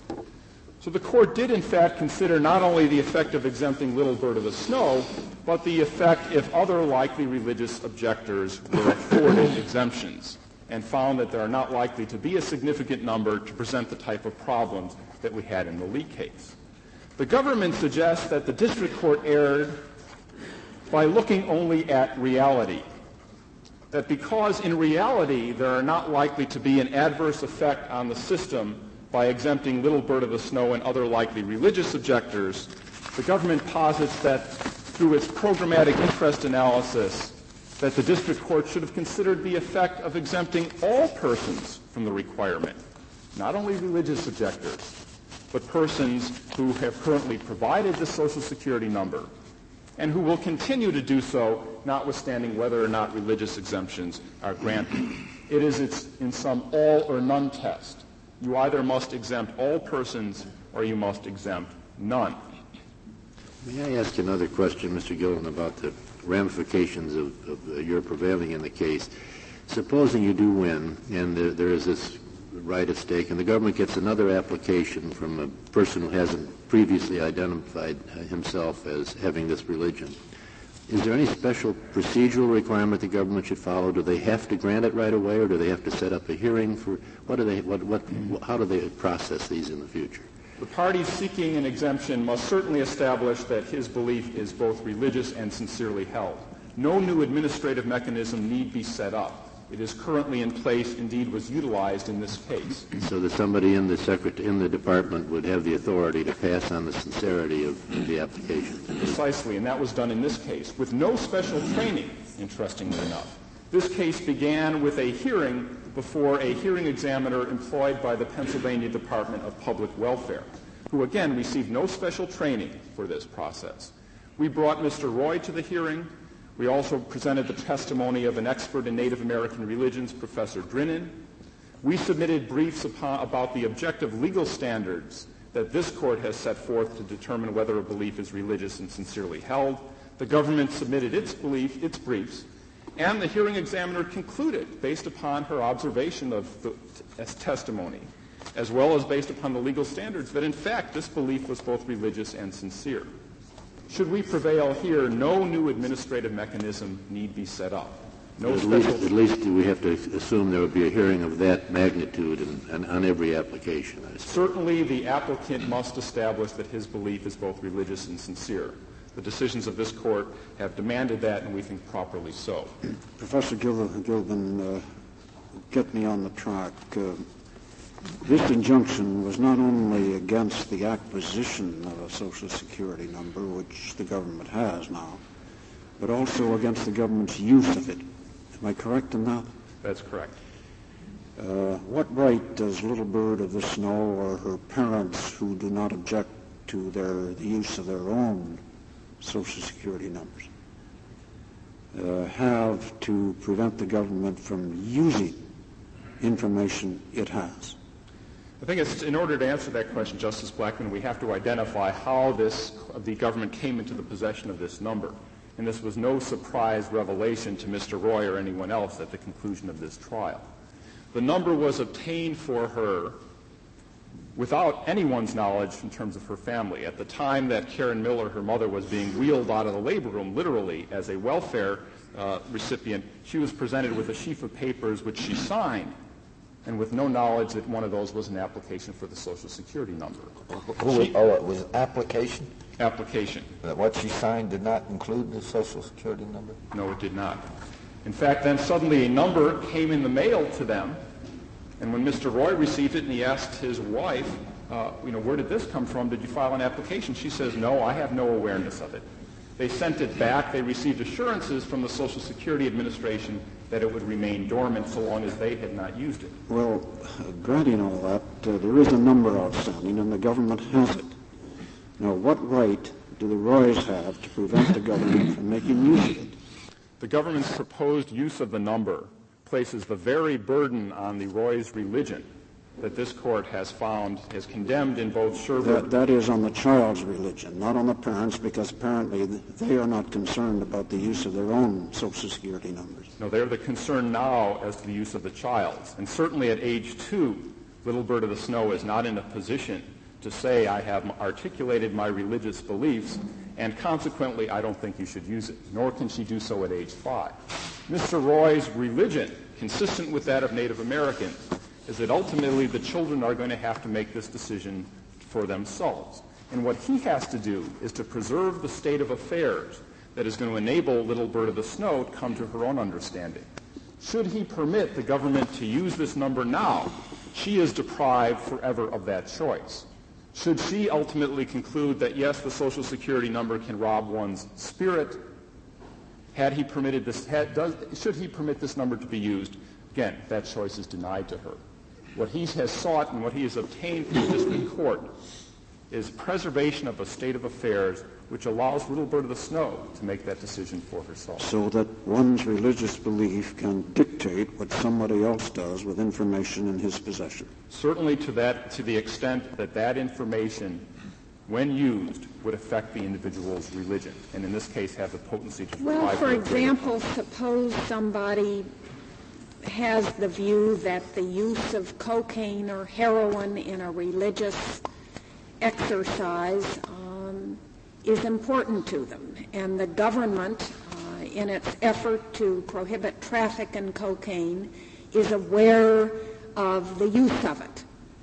So the court did in fact consider not only the effect of exempting Little Bird of the Snow, but the effect if other likely religious objectors were afforded exemptions, and found that there are not likely to be a significant number to present the type of problems that we had in the Lee case. The government suggests that the district court erred by looking only at reality, that because in reality there are not likely to be an adverse effect on the system by exempting Little Bird of the Snow and other likely religious objectors, the government posits that through its programmatic interest analysis that the district court should have considered the effect of exempting all persons from the requirement, not only religious objectors, but persons who have currently provided the Social Security number and who will continue to do so, notwithstanding whether or not religious exemptions are granted. It is in some all or none test. You either must exempt all persons or you must exempt none. May I ask another question, Mr. Gillen, about the ramifications of your prevailing in the case? Supposing you do win and there is this right at stake and the government gets another application from a person who hasn't previously identified himself as having this religion. Is there any special procedural requirement the government should follow? Do they have to grant it right away, or do they have to set up a hearing for how do they process these in the future? The party seeking an exemption must certainly establish that his belief is both religious and sincerely held. No new administrative mechanism need be set up. It is currently in place, indeed was utilized in this case. So that somebody in the department would have the authority to pass on the sincerity of the application. Precisely, and that was done in this case, with no special training, interestingly enough. This case began with a hearing before a hearing examiner employed by the Pennsylvania Department of Public Welfare, who again received no special training for this process. We brought Mr. Roy to the hearing. We also presented the testimony of an expert in Native American religions, Professor Drinnen. We submitted briefs about the objective legal standards that this court has set forth to determine whether a belief is religious and sincerely held. The government submitted its briefs, and the hearing examiner concluded, based upon her observation of the testimony, as well as based upon the legal standards, that in fact this belief was both religious and sincere. Should we prevail here, no new administrative mechanism need be set up. At least we have to assume there would be a hearing of that magnitude and on every application. Certainly the applicant must establish that his belief is both religious and sincere. The decisions of this court have demanded that, and we think properly so. Professor Gilbin, get me on the track. This injunction was not only against the acquisition of a Social Security number, which the government has now, but also against the government's use of it. Am I correct in that? That's correct. What right does Little Bird of the Snow or her parents, who do not object to the use of their own Social Security numbers, have to prevent the government from using information it has? I think it's, in order to answer that question, Justice Blackmun, we have to identify how the government came into the possession of this number. And this was no surprise revelation to Mr. Roy or anyone else at the conclusion of this trial. The number was obtained for her without anyone's knowledge in terms of her family. At the time that Karen Miller, her mother, was being wheeled out of the labor room, literally, as a welfare recipient, she was presented with a sheaf of papers which she signed, and with no knowledge that one of those was an application for the Social Security number. It was application? Application. What she signed did not include the Social Security number? No, it did not. In fact, then suddenly a number came in the mail to them, and when Mr. Roy received it and he asked his wife, where did this come from? Did you file an application? She says, no, I have no awareness of it. They sent it back. They received assurances from the Social Security Administration that it would remain dormant so long as they had not used it. Well, granting all that, there is a number outstanding, and the government has it. Now, what right do the Roys have to prevent the government from making use of it? The government's proposed use of the number places the very burden on the Roys' religion that this court has found is condemned in both Sherbrooke... That is on the child's religion, not on the parents, because apparently they are not concerned about the use of their own Social Security numbers. No, they're the concern now as to the use of the child's. And certainly at age 2, Little Bird of the Snow is not in a position to say, I have articulated my religious beliefs, and consequently I don't think you should use it, nor can she do so at age 5. Mr. Roy's religion, consistent with that of Native Americans, is that ultimately the children are going to have to make this decision for themselves. And what he has to do is to preserve the state of affairs that is going to enable Little Bird of the Snow to come to her own understanding. Should he permit the government to use this number now, she is deprived forever of that choice. Should she ultimately conclude that, yes, the Social Security number can rob one's spirit, should he permit this number to be used, again, that choice is denied to her. What he has sought and what he has obtained from the district court is preservation of a state of affairs which allows Little Bird of the Snow to make that decision for herself. So that one's religious belief can dictate what somebody else does with information in his possession. Certainly to the extent that that information, when used, would affect the individual's religion, and in this case have the potency to provide... Well, for example, suppose somebody has the view that the use of cocaine or heroin in a religious exercise is important to them, and the government, in its effort to prohibit traffic in cocaine, is aware of the use of it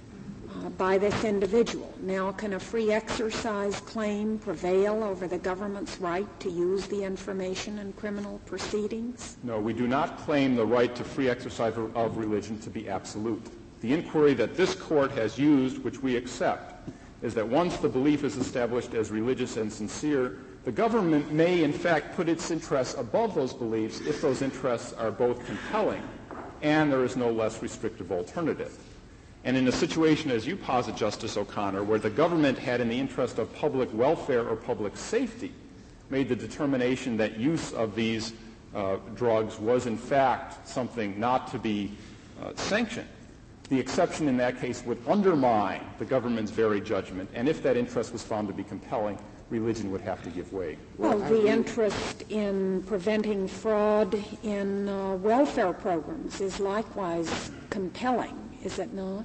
by this individual. Now, can a free exercise claim prevail over the government's right to use the information in criminal proceedings? No, we do not claim the right to free exercise of religion to be absolute. The inquiry that this court has used, which we accept, is that once the belief is established as religious and sincere, the government may in fact put its interests above those beliefs if those interests are both compelling and there is no less restrictive alternative. And in a situation, as you posit, Justice O'Connor, where the government had, in the interest of public welfare or public safety, made the determination that use of these drugs was in fact something not to be sanctioned, the exception in that case would undermine the government's very judgment, and if that interest was found to be compelling, religion would have to give way. Well, the interest in preventing fraud in welfare programs is likewise compelling, is it not?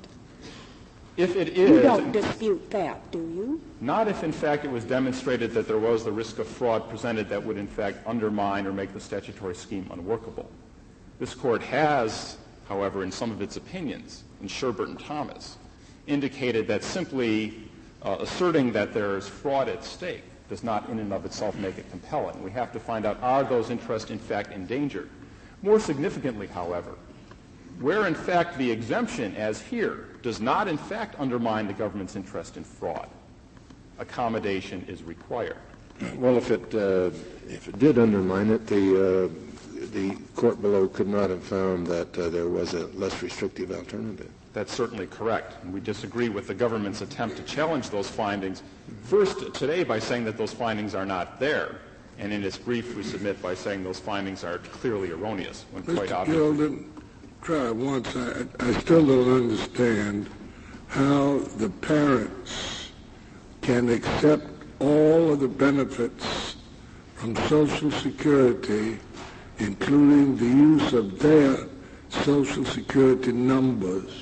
If it is... You don't dispute that, do you? Not if, in fact, it was demonstrated that there was the risk of fraud presented that would, in fact, undermine or make the statutory scheme unworkable. This court has, however, in some of its opinions, in Sherbert and Thomas, indicated that simply asserting that there is fraud at stake does not in and of itself make it compelling. We have to find out, are those interests in fact endangered? More significantly, however, where in fact the exemption, as here, does not in fact undermine the government's interest in fraud, accommodation is required. Well, if it did undermine it, the court below could not have found that there was a less restrictive alternative. That's certainly correct. And we disagree with the government's attempt to challenge those findings, first today by saying that those findings are not there, and in its brief we submit by saying those findings are clearly erroneous, when quite obvious. Mr. Gilden, try once. I still don't understand how the parents can accept all of the benefits from Social Security, including the use of their Social Security numbers,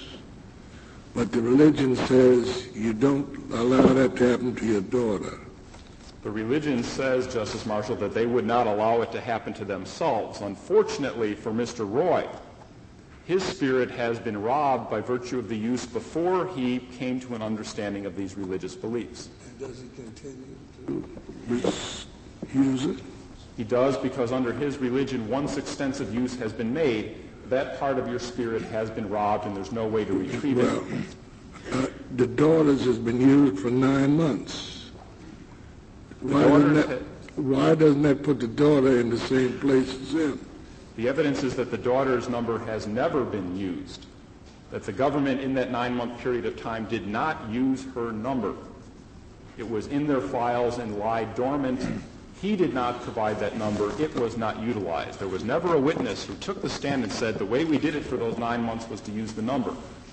but the religion says you don't allow that to happen to your daughter. The religion says, Justice Marshall, that they would not allow it to happen to themselves. Unfortunately for Mr. Roy, his spirit has been robbed by virtue of the use before he came to an understanding of these religious beliefs. And does he continue to use it? He does, because under his religion, once extensive use has been made, that part of your spirit has been robbed and there's no way to retrieve it. The daughter's has been used for 9 months. Why doesn't that put the daughter in the same place as him? The evidence is that the daughter's number has never been used, that the government in that 9-month period of time did not use her number. It was in their files and lied dormant. He did not provide that number. It was not utilized. There was never a witness who took the stand and said the way we did it for those 9 months was to use the number.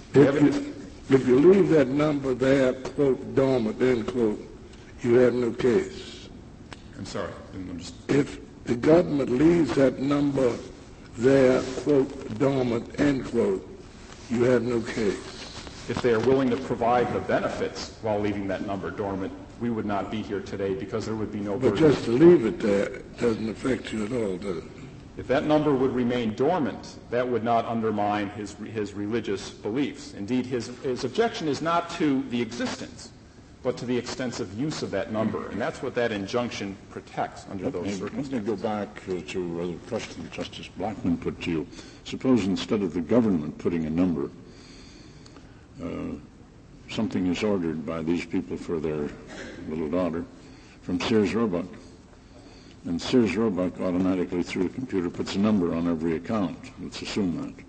If you leave that number there, quote, dormant, end quote, you have no case. I'm sorry. If the government leaves that number there, quote, dormant, end quote, you have no case. If they are willing to provide the benefits while leaving that number dormant, we would not be here today because there would be no burden. But just to leave it there doesn't affect you at all, does it? If that number would remain dormant, that would not undermine his religious beliefs. Indeed, his objection is not to the existence but to the extensive use of that number. And that's what that injunction protects under those circumstances. Let me go back to a question Justice Blackmun put to you. Suppose instead of the government putting a number, something is ordered by these people for their little daughter from Sears Roebuck, and Sears Roebuck automatically through the computer puts a number on every account. Let's assume that.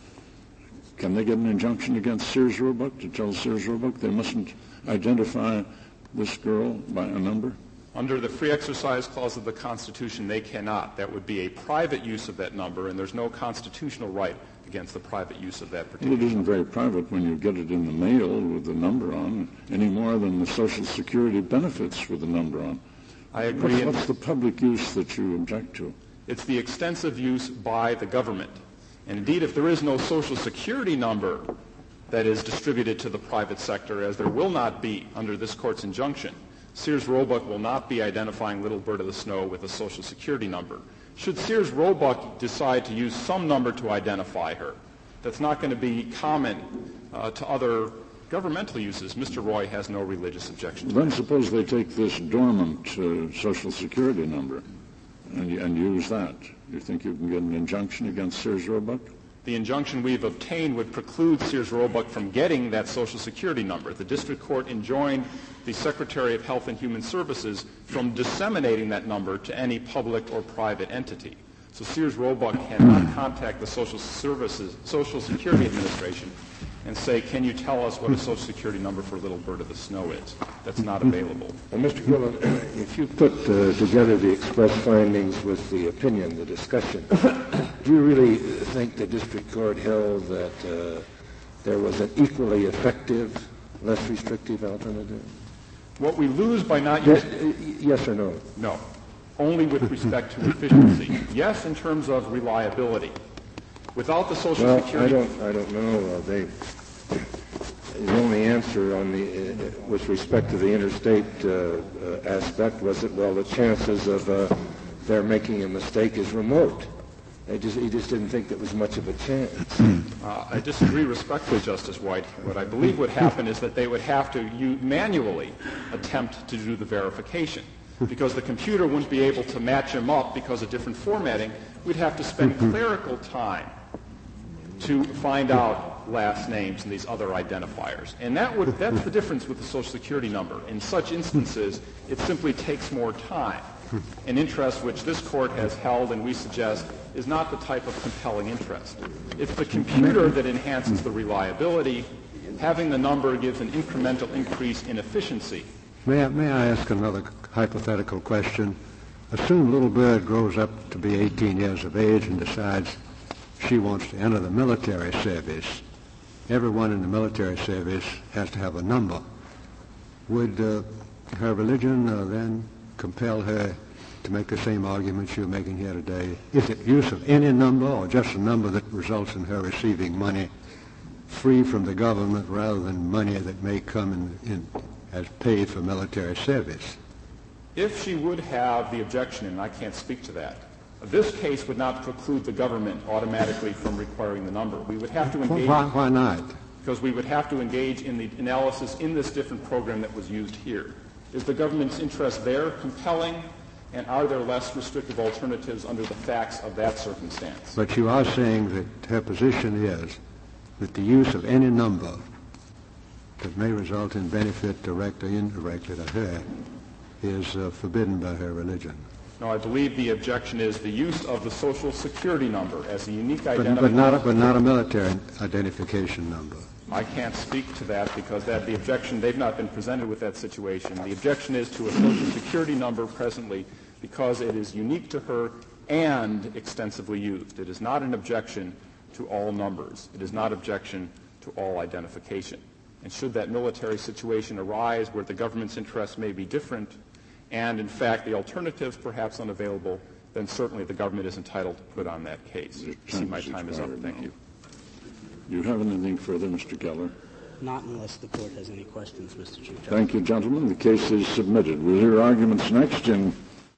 Can they get an injunction against Sears Roebuck to tell Sears Roebuck they mustn't identify this girl by a number? Under the free exercise clause of the Constitution, they cannot. That would be a private use of that number, and there's no constitutional right against the private use of that particular number. Well, it isn't very private when you get it in the mail with the number on, any more than the Social Security benefits with the number on. I agree. What's the public use that you object to? It's the extensive use by the government. And indeed, if there is no Social Security number that is distributed to the private sector, as there will not be under this court's injunction, Sears Roebuck will not be identifying Little Bird of the Snow with a Social Security number. Should Sears Roebuck decide to use some number to identify her, that's not going to be common to other governmental uses. Mr. Roy has no religious objection to Then that. suppose they take this dormant Social Security number and use that. You think you can get an injunction against Sears Roebuck? The injunction we've obtained would preclude Sears Roebuck from getting that Social Security number. The district court enjoined the Secretary of Health and Human Services from disseminating that number to any public or private entity. So Sears Roebuck cannot contact the Social Security Administration and say, can you tell us what a Social Security number for Little Bird of the Snow is? That's not available. Well, Mr. Gillen, if you put together the express findings with the opinion, the discussion, do you really think the district court held that there was an equally effective, less restrictive alternative? What we lose by not using... Yes or no? No. Only with respect to efficiency. Yes, in terms of reliability. Without the Social Security... I don't know. The only answer on with respect to the interstate aspect was that, well, the chances of their making a mistake is remote. He just didn't think there was much of a chance. I disagree respectfully, Justice White. What I believe would happen is that they would have to manually attempt to do the verification. Because the computer wouldn't be able to match them up because of different formatting, we'd have to spend clerical time to find out last names and these other identifiers. And that's the difference with the Social Security number. In such instances, it simply takes more time, an interest which this court has held and we suggest is not the type of compelling interest. It's the computer that enhances the reliability. Having the number gives an incremental increase in efficiency. May I ask another hypothetical question? Assume Little Bird grows up to be 18 years of age and decides she wants to enter the military service. Everyone in the military service has to have a number. Would her religion then compel her to make the same arguments you're making here today? Is it use of any number or just a number that results in her receiving money free from the government rather than money that may come in as paid for military service? If she would have the objection, and I can't speak to that, this case would not preclude the government automatically from requiring the number. We would have to engage... Why not? Because we would have to engage in the analysis in this different program that was used here. Is the government's interest there compelling, and are there less restrictive alternatives under the facts of that circumstance? But you are saying that her position is that the use of any number that may result in benefit direct or indirectly to her is forbidden by her religion. No, I believe the objection is the use of the Social Security number as a unique identifier. But not a military identification number. I can't speak to that because the objection, they've not been presented with that situation. The objection is to a Social Security number presently because it is unique to her and extensively used. It is not an objection to all numbers. It is not objection to all identification. And should that military situation arise where the government's interests may be different and, in fact, the alternatives perhaps unavailable, then certainly the government is entitled to put on that case. I see my time is up. Thank you. Do you have anything further, Mr. Geller? Not unless the court has any questions, Mr. Chief Justice. Thank you, gentlemen. The case is submitted. We'll hear arguments next in